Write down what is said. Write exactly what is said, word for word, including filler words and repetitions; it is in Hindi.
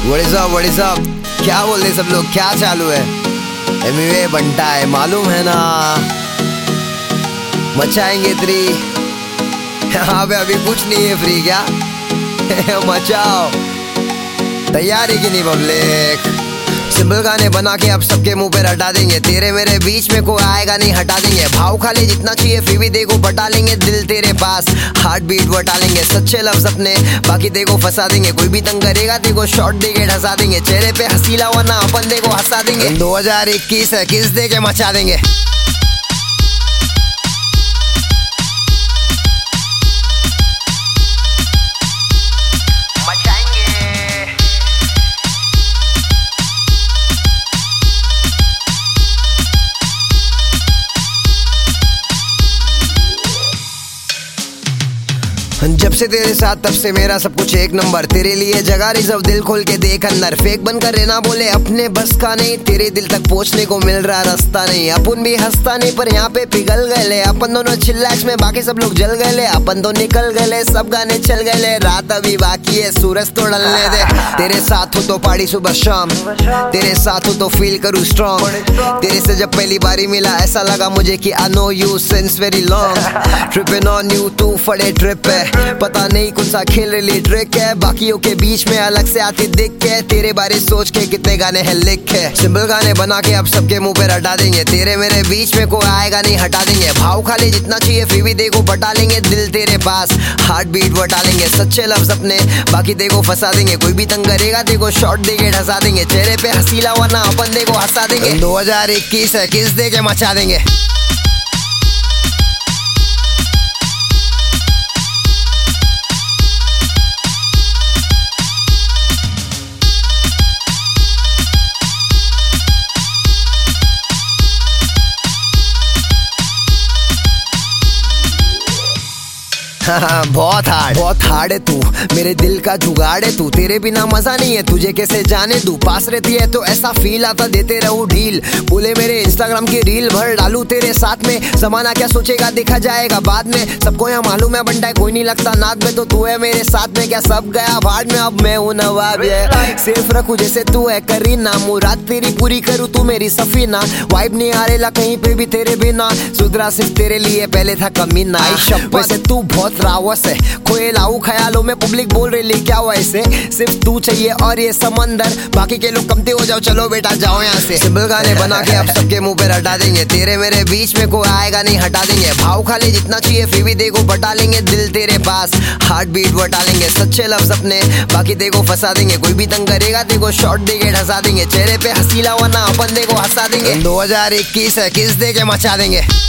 What is up what is up क्या बोल रहे सब लोग, क्या चालू है? एमिवे बंटा है, मालूम है ना, मचाएंगे थ्री। यहाँ पे अभी कुछ नहीं है फ्री, क्या मचाओ, तैयारी की नहीं पब्लिक। सिंपल गाने बना के अब सबके मुंह पे हटा देंगे, तेरे मेरे बीच में कोई आएगा नहीं, हटा देंगे। भाव खाली जितना चाहिए फिर भी देखो बटा लेंगे, दिल तेरे पास हार्ट बीट बटा लेंगे। सच्चे लफ्ज अपने बाकी देखो फंसा देंगे, कोई भी तंग करेगा देखो शॉर्ट देके ढसा देंगे। चेहरे पे हसीला वरना अपन देखो हंसा देंगे। दो हजार इक्कीस है, किस दे के मचा देंगे। जब से तेरे साथ तब से मेरा सब कुछ एक नंबर, तेरे लिए जगह रिजर्व, दिल खोल के देख अंदर। फेक बनकर रहना बोले अपने बस का नहीं, तेरे दिल तक पहुंचने को मिल रहा रास्ता नहीं। अपन भी हंसता नहीं पर यहाँ पे पिघल गए, अपन दोनों चिल्लाच में बाकी सब लोग जल गए। अपन तो निकल गए, सब गाने चल गए, रात अभी बाकी है, सूरज तो ढलने दे। तेरे साथ हो तो पार्टी सुबह शाम, तेरे साथ हो तो फील करूँ स्ट्रॉन्ग। तेरे से जब पहली बारी मिला ऐसा लगा मुझे कि I know you since very long. Tripping on you तू फड़े ट्रिप है, पता नहीं कौन सा खेल रही ट्रिक है, बाकियों के बीच में अलग से आती दिख के। तेरे बारे सोच के कितने गाने हैं लिख है, सिंपल गाने बना के अब सबके मुंह पे हटा देंगे। तेरे मेरे बीच में कोई आएगा नहीं, हटा देंगे। भाव खाली जितना चाहिए फिर भी देखो बटा लेंगे, दिल तेरे पास हार्ट बीट बटा लेंगे। सच्चे लफ्ज अपने बाकी देखो फंसा देंगे, कोई भी तंग करेगा देखो शॉर्ट देके ढसा देंगे। चेहरे पे हसीला वरना अपन देखो हंसा देंगे। दो हजार इक्कीस है, किस दे के मचा देंगे। बहुत हार्ड बहुत हार्ड है तू, मेरे दिल का जुगाड़ है तू। तेरे बिना मजा नहीं है, तुझे कैसे जाने तू। पास रहती है तो ऐसा फील आता, देते रहूं ढील। बोले मेरे इंस्टाग्राम की रील भर डालू तेरे साथ में, जमाना क्या सोचेगा देखा जाएगा बाद में। सबको यहाँ मालूम है बंटा कोई नहीं लगता नाद में, तो तू है मेरे साथ में, क्या सब गया भाड़ में। अब मैं हूँ नवाब है, सिर्फ रखू जैसे तू है करीना। मुराद तेरी पूरी करूँ तू मेरी सफीना, वाइब नहीं आ रेला कहीं पे भी तेरे बिना। सुधरा सिर्फ तेरे लिए पहले था कमीना, वैसे तू बहुत रावस है, खोए लाऊ ख्यालों में पब्लिक बोल रही क्या हुआ ऐसे। सिर्फ तू चाहिए और ये समंदर, बाकी के लोग कमते हो जाओ, चलो बेटा जाओ यहाँ से। सिंपल गाने बना के अब सबके मुंह पे हटा देंगे, तेरे मेरे बीच में कोई आएगा नहीं, हटा देंगे। भाव खाली जितना चाहिए फिर भी देखो बटा लेंगे, दिल तेरे पास हार्ट बीट बटा लेंगे। सच्चे लफ्ज अपने बाकी देखो फंसा देंगे, कोई भी तंग करेगा देखो शॉर्ट देके ढसा देंगे। चेहरे पे हसीला वरना अपन देखो हंसा देंगे। दो हजार इक्कीस है, किस दे के मचा देंगे।